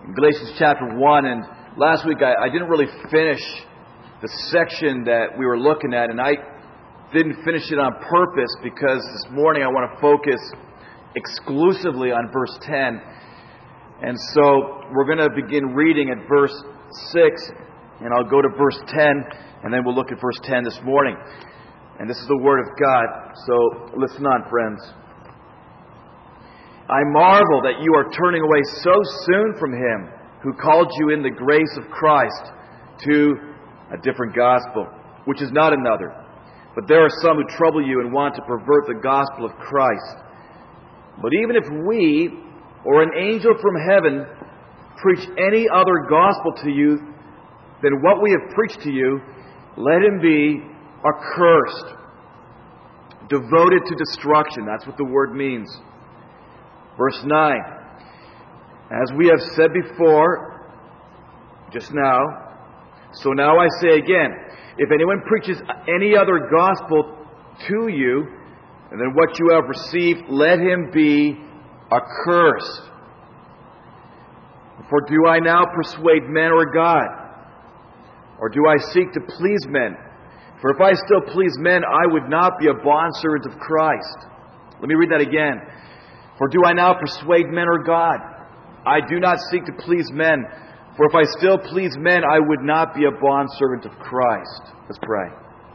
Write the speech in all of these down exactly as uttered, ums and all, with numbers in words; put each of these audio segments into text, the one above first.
in Galatians chapter one. And last week I, I didn't really finish the section that we were looking at, and I didn't finish it on purpose because this morning I want to focus exclusively on verse ten. And so we're going to begin reading at verse six, and I'll go to verse ten, and then we'll look at verse ten this morning. And this is the Word of God, so listen on, friends. I marvel that you are turning away so soon from Him who called you in the grace of Christ to a different gospel, which is not another. But there are some who trouble you and want to pervert the gospel of Christ. But even if we, or an angel from heaven, preach any other gospel to you than what we have preached to you, let him be accursed, devoted to destruction. That's what the word means. Verse nine. As we have said before, just now, so now I say again, if anyone preaches any other gospel to you than what you have received, let him be accursed. For do I now persuade men or God? Or do I seek to please men? For if I still please men, I would not be a bondservant of Christ. Let me read that again. For do I now persuade men or God? I do not seek to please men. For if I still please men, I would not be a bondservant of Christ. Let's pray.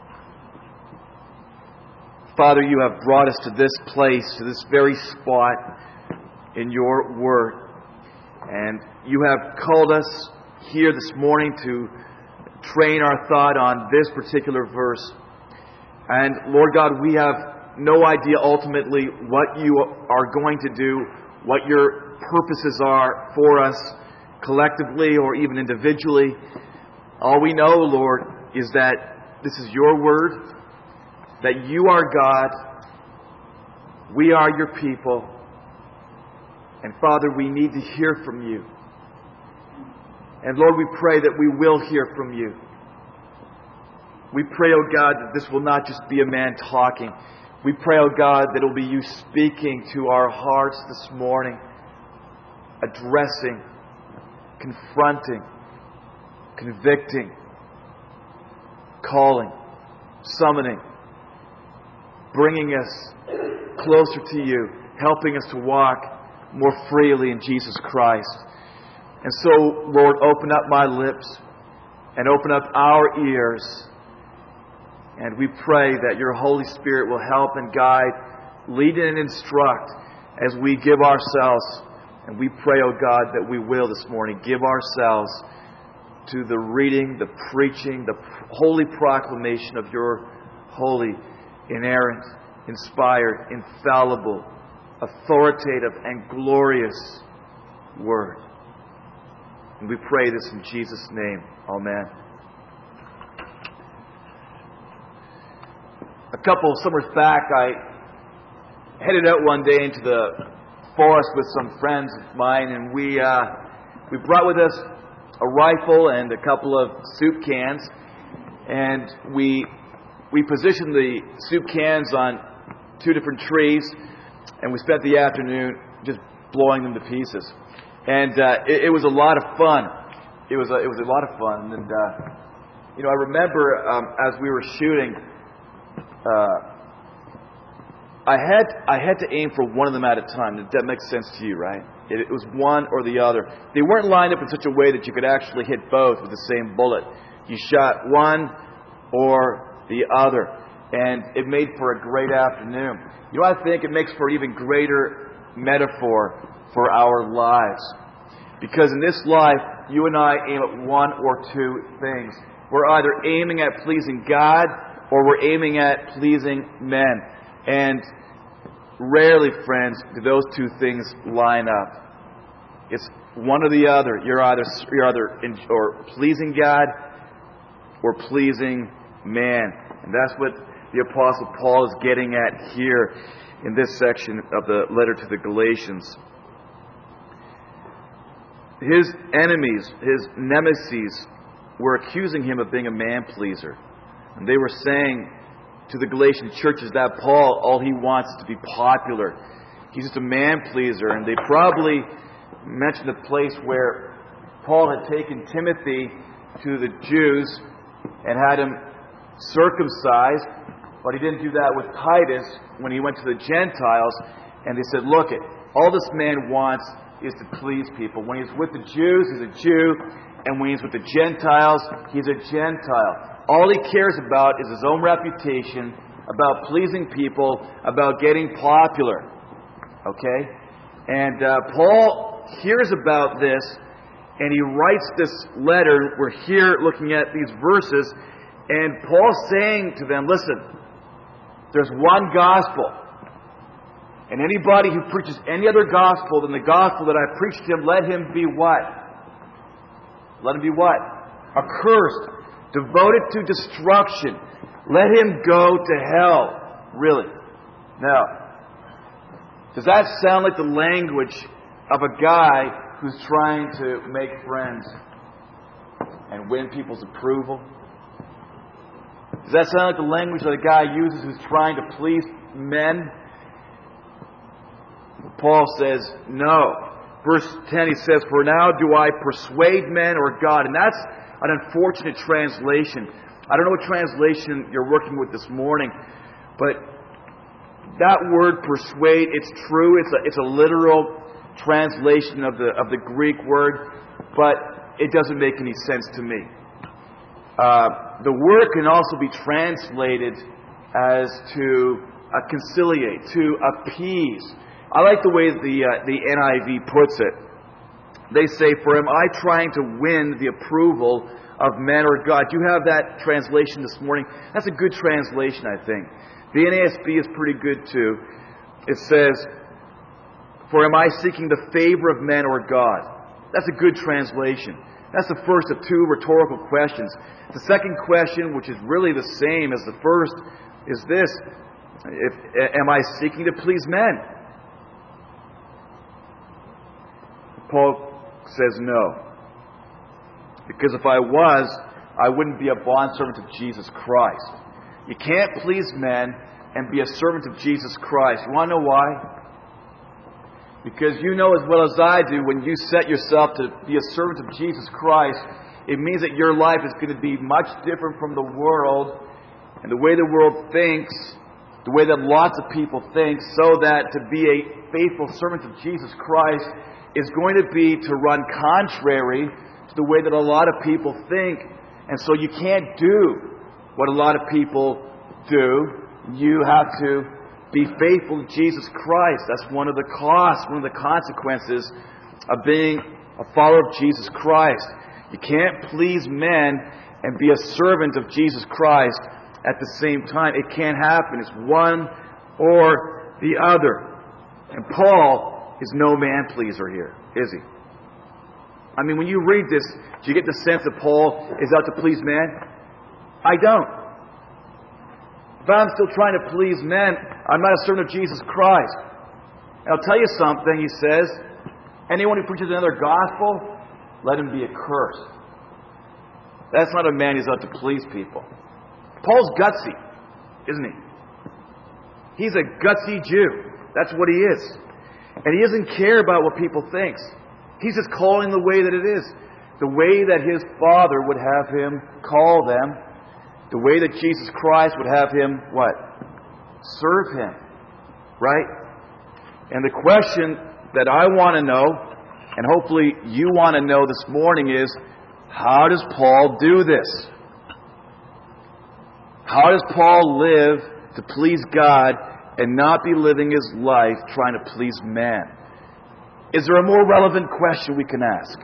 Father, you have brought us to this place, to this very spot in your Word. And you have called us here this morning to train our thought on this particular verse. And Lord God, we have no idea ultimately what you are going to do, what your purposes are for us collectively or even individually. All we know, Lord, is that this is your word, that you are God, we are your people, and Father, we need to hear from you. And Lord, we pray that we will hear from you. We pray, oh God, that this will not just be a man talking. We pray, oh God, that it will be you speaking to our hearts this morning, addressing, confronting, convicting, calling, summoning, bringing us closer to you, helping us to walk more freely in Jesus Christ. And so, Lord, open up my lips and open up our ears. And we pray that your Holy Spirit will help and guide, lead and instruct as we give ourselves. And we pray, oh God, that we will this morning give ourselves to the reading, the preaching, the holy proclamation of your holy, inerrant, inspired, infallible, authoritative, and glorious Word. And we pray this in Jesus' name. Amen. A couple of summers back, I headed out one day into the forest with some friends of mine, and we uh, we brought with us a rifle and a couple of soup cans, and we we positioned the soup cans on two different trees, and we spent the afternoon just blowing them to pieces. And uh, it, it was a lot of fun. It was a, it was a lot of fun, and uh, you know, I remember um, as we were shooting. Uh, I had I had to aim for one of them at a time. That makes sense to you, right? It, it was one or the other. They weren't lined up in such a way that you could actually hit both with the same bullet. You shot one or the other, and it made for a great afternoon. You know, I think it makes for an even greater metaphor for our lives, because in this life, you and I aim at one or two things. We're either aiming at pleasing God, or we're aiming at pleasing men. And rarely, friends, do those two things line up. It's one or the other. You're either you're either in, or pleasing God or pleasing man. And that's what the Apostle Paul is getting at here in this section of the letter to the Galatians. His enemies, his nemesis, were accusing him of being a man-pleaser. And they were saying to the Galatian churches that Paul, all he wants is to be popular. He's just a man-pleaser. And they probably mentioned a place where Paul had taken Timothy to the Jews and had him circumcised, but he didn't do that with Titus when he went to the Gentiles. And they said, look, it, all this man wants is to please people. When he's with the Jews, he's a Jew, and when he's with the Gentiles, he's a Gentile. All he cares about is his own reputation, about pleasing people, about getting popular. Okay? And uh, Paul hears about this, and he writes this letter. We're here looking at these verses, and Paul's saying to them, listen, there's one gospel. And anybody who preaches any other gospel than the gospel that I preached to him, let him be what? Let him be what? Accursed. Devoted to destruction. Let him go to hell. Really. Now, does that sound like the language of a guy who's trying to make friends and win people's approval? Does that sound like the language that a guy uses who's trying to please men? Paul says, no. Verse ten, he says, for now do I persuade men or God? And that's an unfortunate translation. I don't know what translation you're working with this morning, but that word persuade, it's true. It's a, it's a literal translation of the, of the Greek word, but it doesn't make any sense to me. Uh, the word can also be translated as to uh, conciliate, to appease. I like the way the uh, the N I V puts it. They say, for am I trying to win the approval of men or God? Do you have that translation this morning? That's a good translation, I think. The N A S B is pretty good too. It says, for am I seeking the favor of men or God? That's a good translation. That's the first of two rhetorical questions. The second question, which is really the same as the first, is this. If, am I seeking to please men? Paul says no. Because if I was, I wouldn't be a bondservant of Jesus Christ. You can't please men and be a servant of Jesus Christ. You want to know why? Because you know as well as I do, when you set yourself to be a servant of Jesus Christ, it means that your life is going to be much different from the world and the way the world thinks, the way that lots of people think, so that to be a faithful servant of Jesus Christ is going to be to run contrary to the way that a lot of people think. And so you can't do what a lot of people do. You have to be faithful to Jesus Christ. That's one of the costs, one of the consequences of being a follower of Jesus Christ. You can't please men and be a servant of Jesus Christ at the same time. It can't happen. It's one or the other. And Paul is no man pleaser here, is he? I mean, when you read this, do you get the sense that Paul is out to please men? I don't. If I'm still trying to please men, I'm not a servant of Jesus Christ. And I'll tell you something, he says, anyone who preaches another gospel, let him be accursed. That's not a man who's out to please people. Paul's gutsy, isn't he? He's a gutsy Jew. That's what he is. And he doesn't care about what people think. He's just calling the way that it is. The way that his Father would have him call them. The way that Jesus Christ would have him, what? Serve him. Right? And the question that I want to know, and hopefully you want to know this morning, is how does Paul do this? How does Paul live to please God and not be living his life trying to please man? Is there a more relevant question we can ask?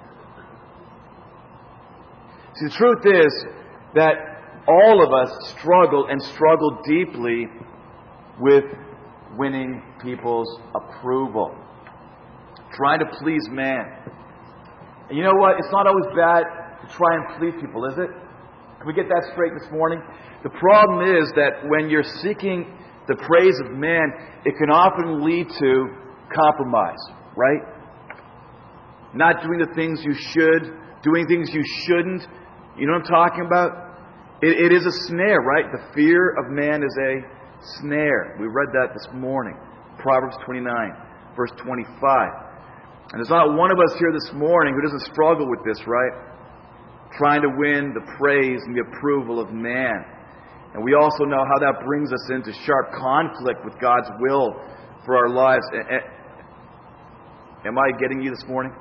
See, the truth is that all of us struggle and struggle deeply with winning people's approval. Trying to please man. And you know what? It's not always bad to try and please people, is it? Can we get that straight this morning? The problem is that when you're seeking the praise of man, it can often lead to compromise, right? Not doing the things you should, doing things you shouldn't. You know what I'm talking about? It, it is a snare, right? The fear of man is a snare. We read that this morning. Proverbs twenty-nine, verse twenty-five. And there's not one of us here this morning who doesn't struggle with this, right? Trying to win the praise and the approval of man. And we also know how that brings us into sharp conflict with God's will for our lives. Am I getting you this morning?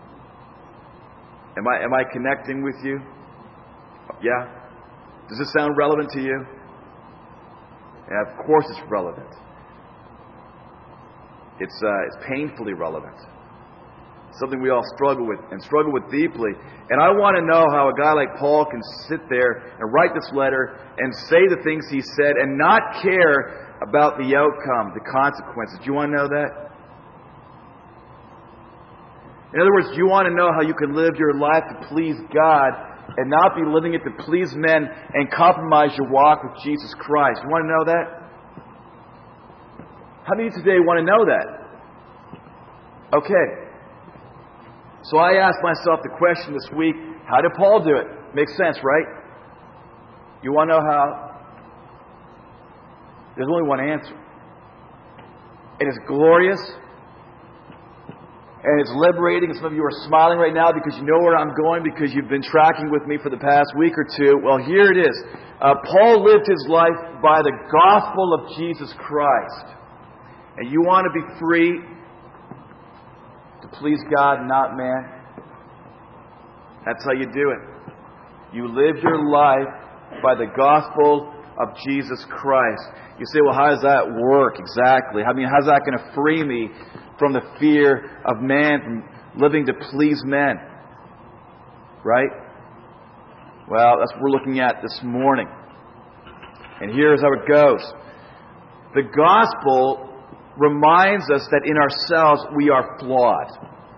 Am I am I connecting with you? Yeah? Does this sound relevant to you? Yeah, of course it's relevant. It's uh, it's painfully relevant. Something we all struggle with and struggle with deeply. And I want to know how a guy like Paul can sit there and write this letter and say the things he said and not care about the outcome, the consequences. Do you want to know that? In other words, do you want to know how you can live your life to please God and not be living it to please men and compromise your walk with Jesus Christ? You want to know that? How many today want to know that? Okay. So I asked myself the question this week, how did Paul do it? Makes sense, right? You want to know how? There's only one answer. It is glorious. And it's liberating. And some of you are smiling right now because you know where I'm going, because you've been tracking with me for the past week or two. Well, here it is. Uh, Paul lived his life by the gospel of Jesus Christ. And you want to be free to please God and not man? That's how you do it. You live your life by the gospel of Jesus Christ. You say, well, how does that work exactly? I mean, how's that going to free me from the fear of man, from living to please men? Right? Well, that's what we're looking at this morning. And here's how it goes. The gospel reminds us that in ourselves we are flawed.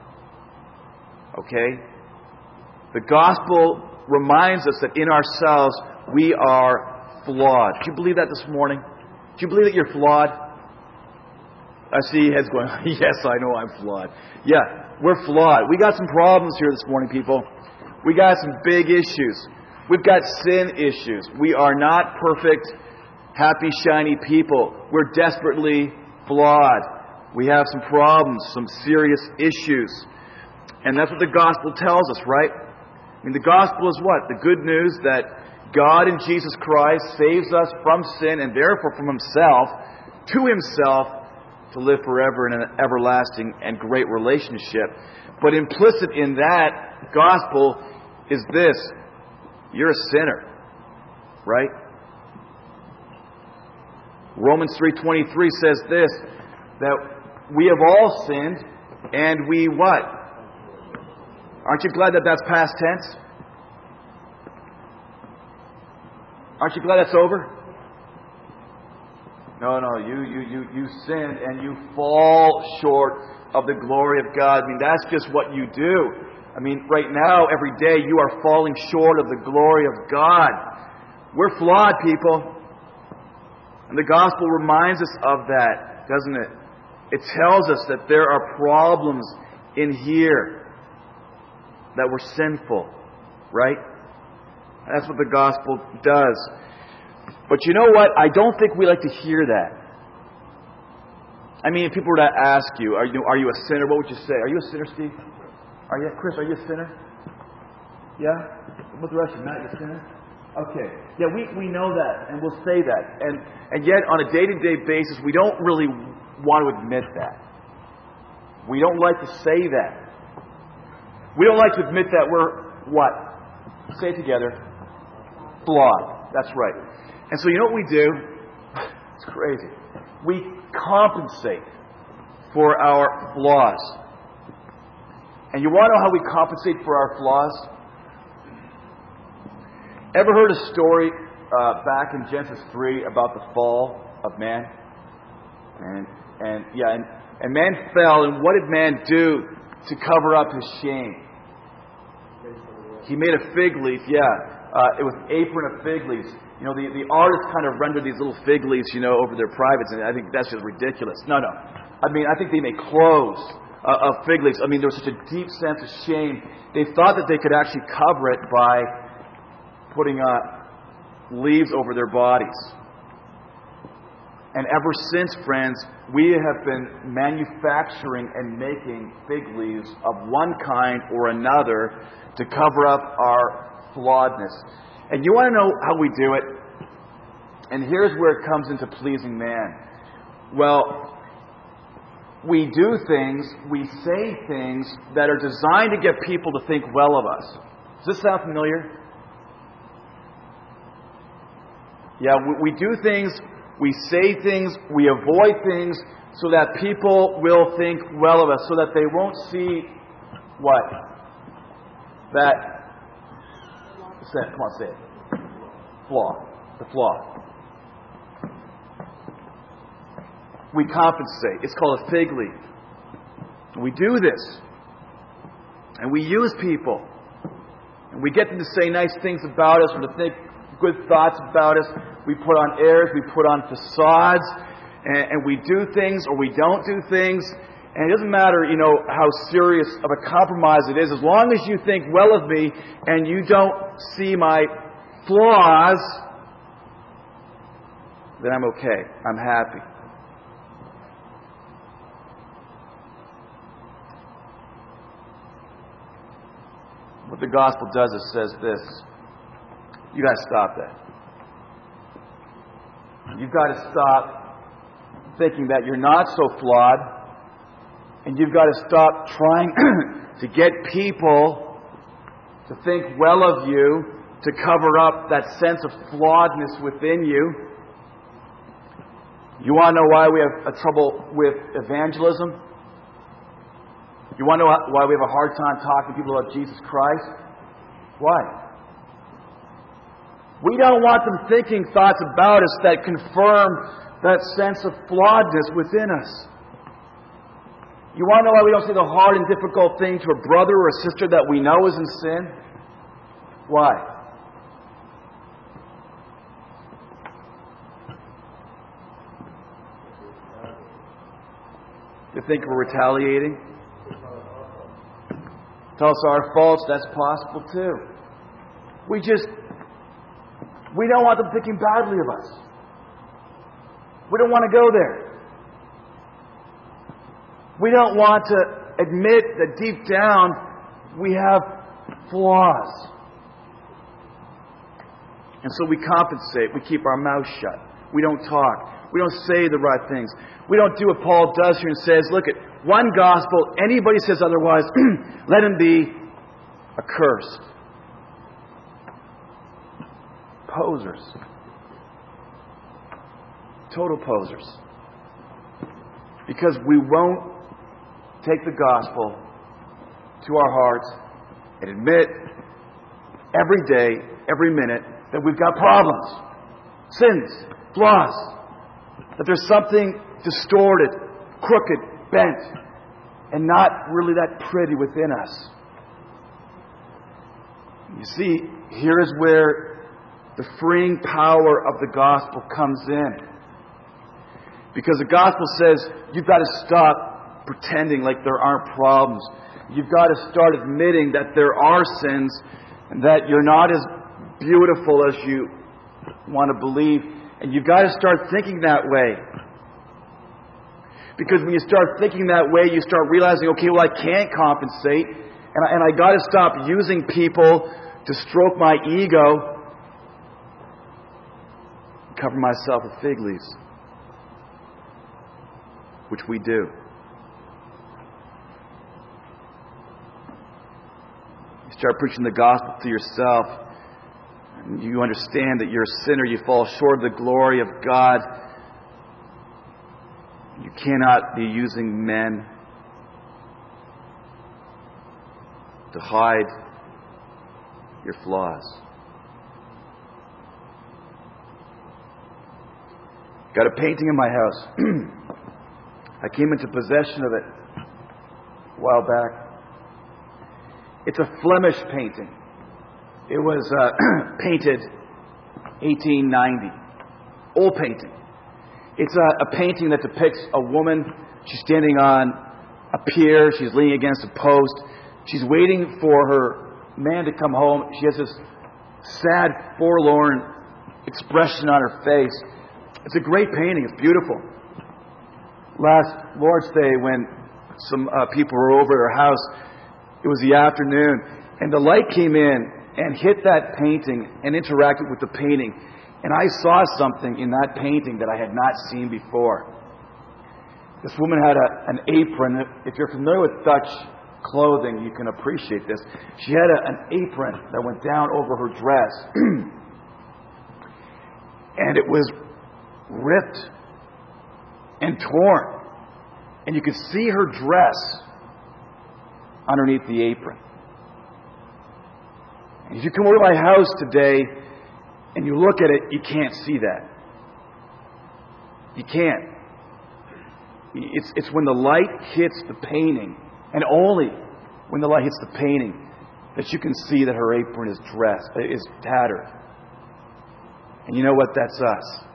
Okay? The gospel reminds us that in ourselves we are flawed. Do you believe that this morning? Do you believe that you're flawed? I see heads going, yes, I know I'm flawed. Yeah, we're flawed. We got some problems here this morning, people. We got some big issues. We've got sin issues. We are not perfect, happy, shiny people. We're desperately flawed. We have some problems, some serious issues. And that's what the gospel tells us, right? I mean, the gospel is what? The good news that God in Jesus Christ saves us from sin and therefore from Himself, to Himself, to live forever in an everlasting and great relationship. But implicit in that gospel is this: you're a sinner, right? Romans three twenty-three says this, that we have all sinned and we what? Aren't you glad that that's past tense? Aren't you glad that's over? No, no, you, you, you, you sinned and you fall short of the glory of God. I mean, that's just what you do. I mean, right now, every day, you are falling short of the glory of God. We're flawed, people. And the gospel reminds us of that, doesn't it? It tells us that there are problems in here, that we're sinful, right? That's what the gospel does. But you know what? I don't think we like to hear that. I mean, if people were to ask you, are you, are you a sinner? What would you say? Are you a sinner, Steve? Are you, Chris, are you a sinner? Yeah? What's the rest of you? Matt, you a sinner? Okay. Yeah, we, we know that, and we'll say that. And, and yet, on a day-to-day basis, we don't really want to admit that. We don't like to say that. We don't like to admit that we're, what? Say it together. Flawed. That's right. And so you know what we do? It's crazy. We compensate for our flaws. And you want to know how we compensate for our flaws? Ever heard a story uh, back in Genesis three about the fall of man? And and yeah, and, and man fell, and what did man do to cover up his shame? He made a fig leaf, yeah. Uh, it was an apron of fig leaves. You know, the, the artists kind of render these little fig leaves, you know, over their privates, and I think that's just ridiculous. No, no. I mean, I think they made clothes uh, of fig leaves. I mean, there was such a deep sense of shame. They thought that they could actually cover it by putting uh, leaves over their bodies. And ever since, friends, we have been manufacturing and making fig leaves of one kind or another to cover up our flawedness. And you want to know how we do it? And here's where it comes into pleasing man. Well, we do things, we say things that are designed to get people to think well of us. Does this sound familiar? Yeah, we, we do things, we say things, we avoid things so that people will think well of us, so that they won't see what? That, say it, come on, say it. Flaw. The flaw. We compensate. It's called a fig leaf. We do this. And we use people. And we get them to say nice things about us or to think good thoughts about us. We put on airs. We put on facades. And, and we do things or we don't do things. And it doesn't matter, you know, how serious of a compromise it is. As long as you think well of me and you don't see my flaws, then I'm okay. I'm happy. What the gospel does is says this. You got to stop that. You've got to stop thinking that you're not so flawed. And you've got to stop trying to get people to think well of you, to cover up that sense of flawedness within you. You want to know why we have a trouble with evangelism? You want to know why we have a hard time talking to people about Jesus Christ? Why? We don't want them thinking thoughts about us that confirm that sense of flawedness within us. You want to know why we don't say the hard and difficult thing to a brother or a sister that we know is in sin? Why? You think we're retaliating? Tell us our faults, that's possible too. We just, we don't want them thinking badly of us. We don't want to go there. We don't want to admit that deep down we have flaws. And so we compensate. We keep our mouth shut. We don't talk. We don't say the right things. We don't do what Paul does here and says, look at one gospel, anybody says otherwise, let him be accursed. Posers. Total posers. Because we won't take the gospel to our hearts and admit every day, every minute, that we've got problems, sins, flaws, that there's something distorted, crooked, bent, and not really that pretty within us. You see, here is where the freeing power of the gospel comes in. Because the gospel says you've got to stop pretending like there aren't problems. You've got to start admitting that there are sins and that you're not as beautiful as you want to believe. And you've got to start thinking that way. Because when you start thinking that way, you start realizing, okay, well, I can't compensate. And I, and I got to stop using people to stroke my ego, cover myself with fig leaves. Which we do. You start preaching the gospel to yourself. And you understand that you're a sinner. You fall short of the glory of God. You cannot be using men to hide your flaws. Got a painting in my house. I came into possession of it a while back. It's a Flemish painting. It was uh, painted eighteen ninety. Old painting. It's a, a painting that depicts a woman. She's standing on a pier. She's leaning against a post. She's waiting for her man to come home. She has this sad, forlorn expression on her face. It's a great painting. It's beautiful. Last Lord's Day, when some uh, people were over at our house, it was the afternoon, and the light came in and hit that painting and interacted with the painting. And I saw something in that painting that I had not seen before. This woman had a, an apron. If you're familiar with Dutch clothing, you can appreciate this. She had a, an apron that went down over her dress. And it was ripped and torn. And you could see her dress underneath the apron. And if you come over to my house today and you look at it, you can't see that. You can't. It's, it's when the light hits the painting, and only when the light hits the painting, that you can see that her apron is dressed, is tattered. And you know what? That's us.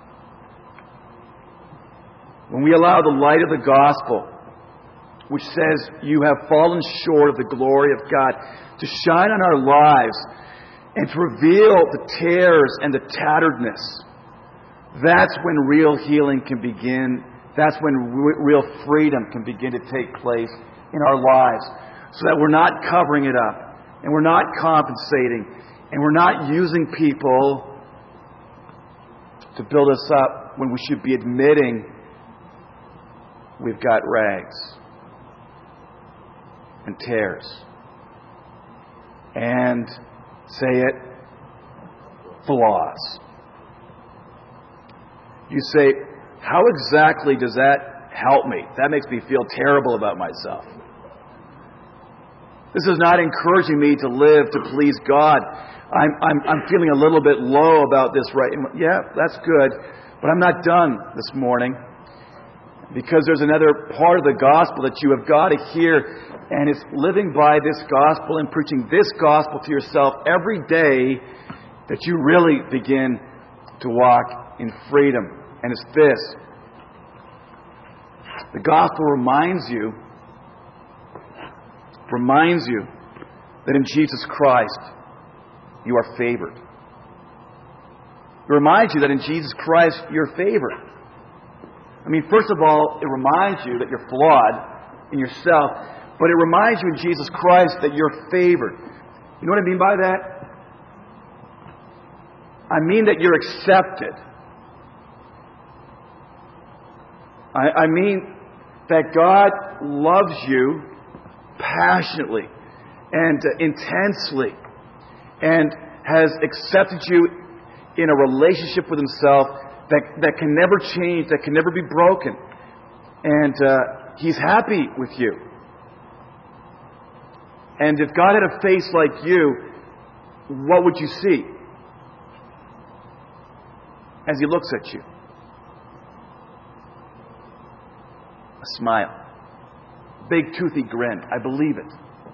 When we allow the light of the gospel, which says you have fallen short of the glory of God, to shine on our lives and to reveal the tears and the tatteredness, that's when real healing can begin. That's when re- real freedom can begin to take place in our lives, so that we're not covering it up, and we're not compensating, and we're not using people to build us up when we should be admitting we've got rags and tears. And say it, flaws. You say, how exactly does that help me? That makes me feel terrible about myself. This is not encouraging me to live to please God. I'm, I'm, I'm feeling a little bit low about this right now. Yeah, that's good. But I'm not done this morning. Because there's another part of the gospel that you have got to hear. And it's living by this gospel and preaching this gospel to yourself every day that you really begin to walk in freedom. And it's this. The gospel reminds you, reminds you that in Jesus Christ you are favored. It reminds you that in Jesus Christ you're favored. I mean, first of all, it reminds you that you're flawed in yourself, but it reminds you in Jesus Christ that you're favored. You know what I mean by that? I mean that you're accepted. I, I mean that God loves you passionately and uh, intensely and has accepted you in a relationship with Himself that, that can never change, that can never be broken. And uh, He's happy with you. And if God had a face like you, what would you see as He looks at you? A smile. Big toothy grin. I believe it.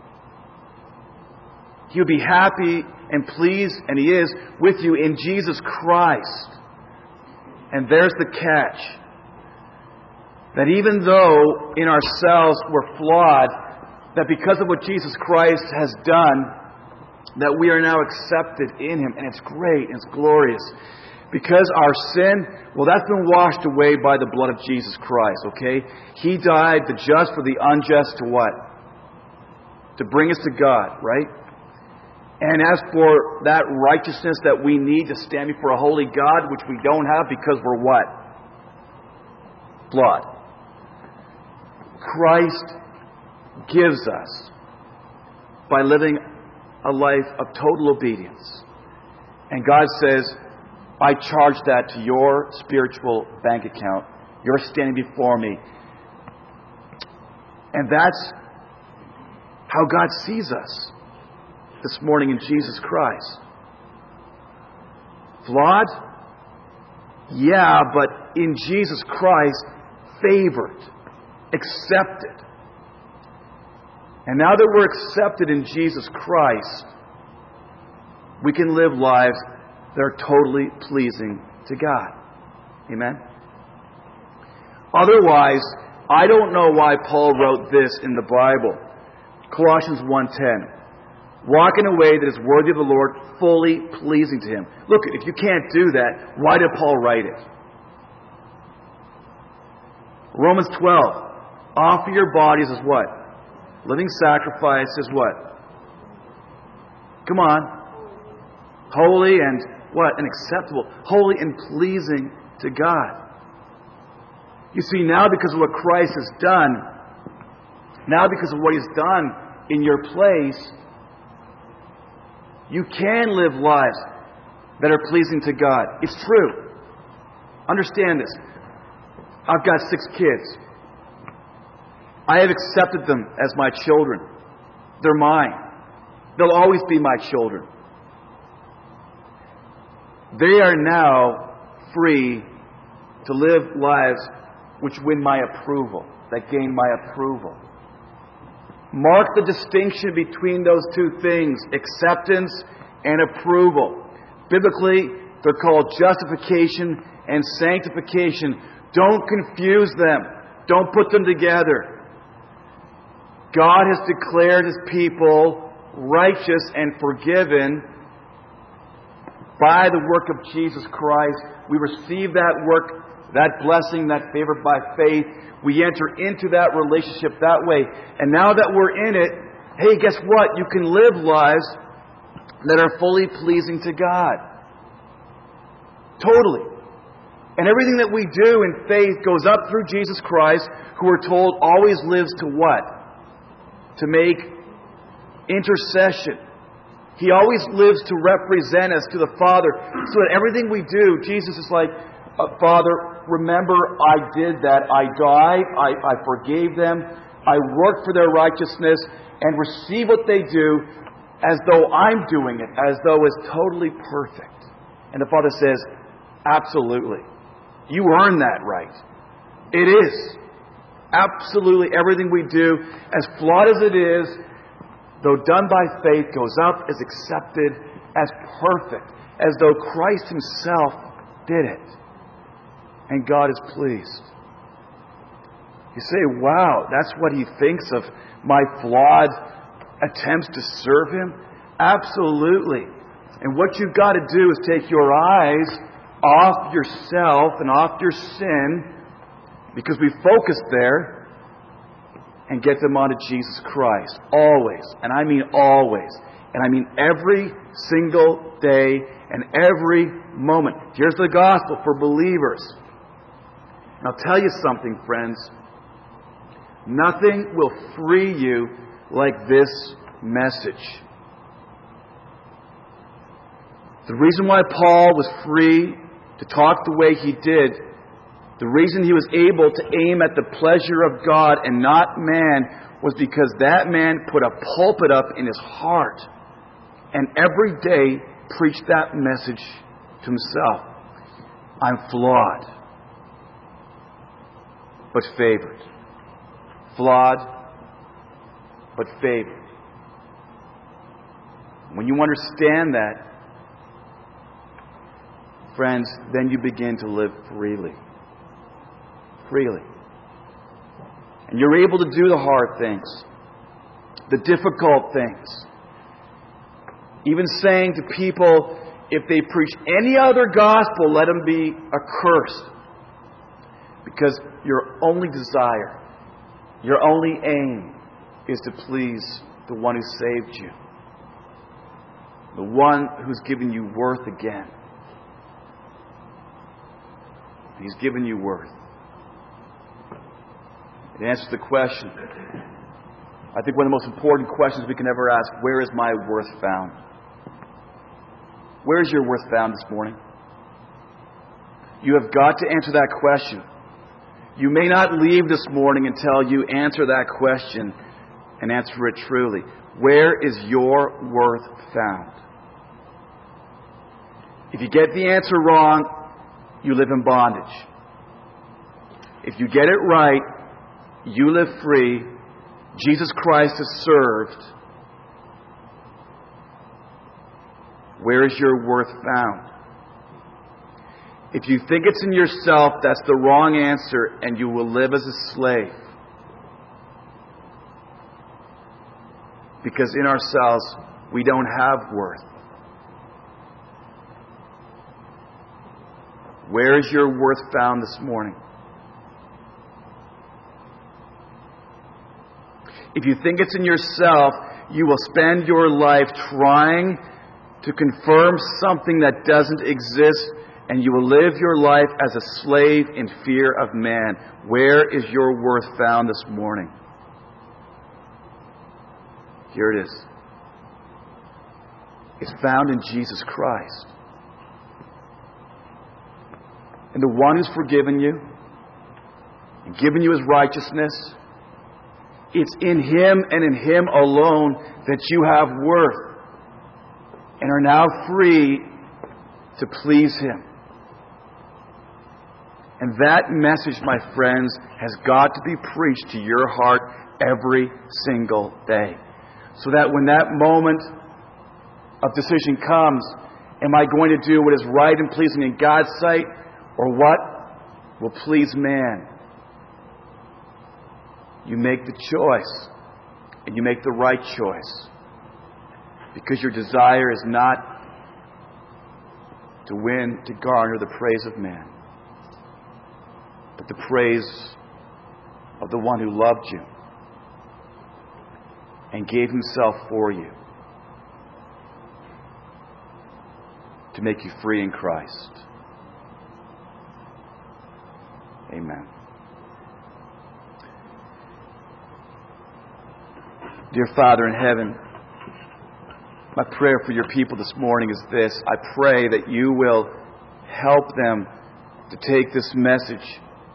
He would be happy and pleased, and He is, with you in Jesus Christ. And there's the catch. That even though in ourselves we're flawed, that because of what Jesus Christ has done, that we are now accepted in Him. And it's great, and it's glorious. Because our sin, well, that's been washed away by the blood of Jesus Christ, okay? He died, the just for the unjust, to what? To bring us to God, right? And as for that righteousness that we need to stand before a holy God, which we don't have because we're what? Blood. Christ gives us by living a life of total obedience. And God says, I charge that to your spiritual bank account. You're standing before me. And that's how God sees us this morning in Jesus Christ. Flawed? Yeah, but in Jesus Christ, favored, accepted. And now that we're accepted in Jesus Christ, we can live lives that are totally pleasing to God. Amen? Otherwise, I don't know why Paul wrote this in the Bible. Colossians one ten. Walk in a way that is worthy of the Lord, fully pleasing to Him. Look, if you can't do that, why did Paul write it? Romans twelve. Offer your bodies as what? Living sacrifice is what? Come on. Holy and what? And acceptable. Holy and pleasing to God. You see, now because of what Christ has done, now because of what He's done in your place, you can live lives that are pleasing to God. It's true. Understand this. I've got six kids. I have accepted them as my children. They're mine. They'll always be my children. They are now free to live lives which win my approval, that gain my approval. Mark the distinction between those two things, acceptance and approval. Biblically, they're called justification and sanctification. Don't confuse them. Don't put them together. God has declared His people righteous and forgiven by the work of Jesus Christ. We receive that work, that blessing, that favor by faith. We enter into that relationship that way. And now that we're in it, hey, guess what? You can live lives that are fully pleasing to God. Totally. And everything that we do in faith goes up through Jesus Christ, who we're told always lives to what? To make intercession. He always lives to represent us to the Father, so that everything we do, Jesus is like, uh, Father, remember I did that. I died. I, I forgave them. I worked for their righteousness, and receive what they do as though I'm doing it, as though it's totally perfect. And the Father says, absolutely. You earn that right. It is. Absolutely everything we do, as flawed as it is, though done by faith, goes up as accepted, as perfect, as though Christ Himself did it. And God is pleased. You say, wow, that's what He thinks of my flawed attempts to serve Him? Absolutely. And what you've got to do is take your eyes off yourself and off your sin, because we focus there, and get them onto Jesus Christ. Always. And I mean always. And I mean every single day and every moment. Here's the gospel for believers. And I'll tell you something, friends. Nothing will free you like this message. The reason why Paul was free to talk the way he did, the reason he was able to aim at the pleasure of God and not man, was because that man put a pulpit up in his heart and every day preached that message to himself. I'm flawed, but favored. Flawed, but favored. When you understand that, friends, then you begin to live freely. Freely. And you're able to do the hard things, the difficult things. Even saying to people, if they preach any other gospel, let them be accursed. Because your only desire, your only aim is to please the one who saved you. The one who's given you worth again. He's given you worth. It answers the question. I think one of the most important questions we can ever ask, where is my worth found? Where is your worth found this morning? You have got to answer that question. You may not leave this morning until you answer that question and answer it truly. Where is your worth found? If you get the answer wrong, you live in bondage. If you get it right, you live free. Jesus Christ is served. Where is your worth found? If you think it's in yourself, that's the wrong answer, and you will live as a slave. Because in ourselves, we don't have worth. Where is your worth found this morning? If you think it's in yourself, you will spend your life trying to confirm something that doesn't exist, and you will live your life as a slave in fear of man. Where is your worth found this morning? Here it is. It's found in Jesus Christ. And the one who's forgiven you and given you His righteousness, it's in Him and in Him alone that you have worth and are now free to please Him. And that message, my friends, has got to be preached to your heart every single day. So that when that moment of decision comes, am I going to do what is right and pleasing in God's sight, or what will please man? You make the choice, and you make the right choice. Because your desire is not to win, to garner the praise of man, but the praise of the one who loved you and gave Himself for you to make you free in Christ. Amen. Dear Father in heaven, my prayer for your people this morning is this. I pray that you will help them to take this message.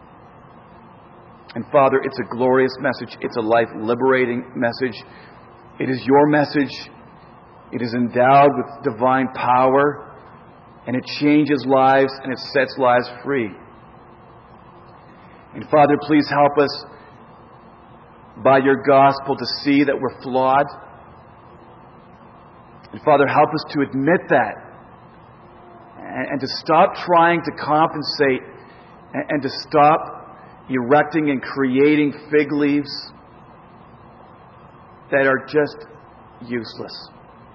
And Father, it's a glorious message. It's a life-liberating message. It is your message. It is endowed with divine power. And it changes lives and it sets lives free. And Father, please help us by your gospel to see that we're flawed. And Father, help us to admit that. And, and to stop trying to compensate. And, and to stop erecting and creating fig leaves that are just useless.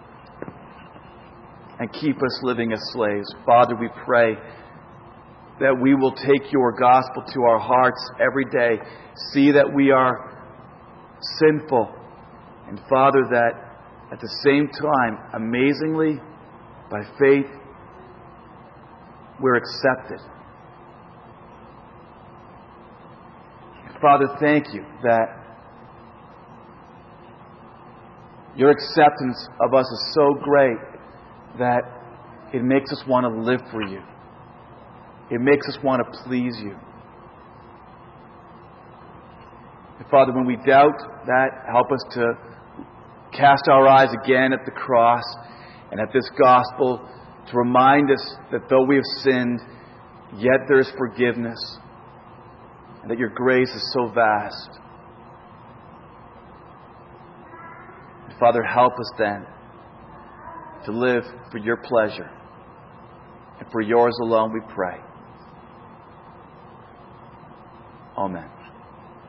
And keep us living as slaves. Father, we pray that we will take your gospel to our hearts every day. See that we are sinful. And Father, that at the same time, amazingly, by faith, we're accepted. Father, thank you that your acceptance of us is so great that it makes us want to live for you. It makes us want to please you. And Father, when we doubt that, help us to cast our eyes again at the cross and at this gospel to remind us that though we have sinned, yet there is forgiveness and that your grace is so vast. And Father, help us then to live for your pleasure. And for yours alone we pray. Amen.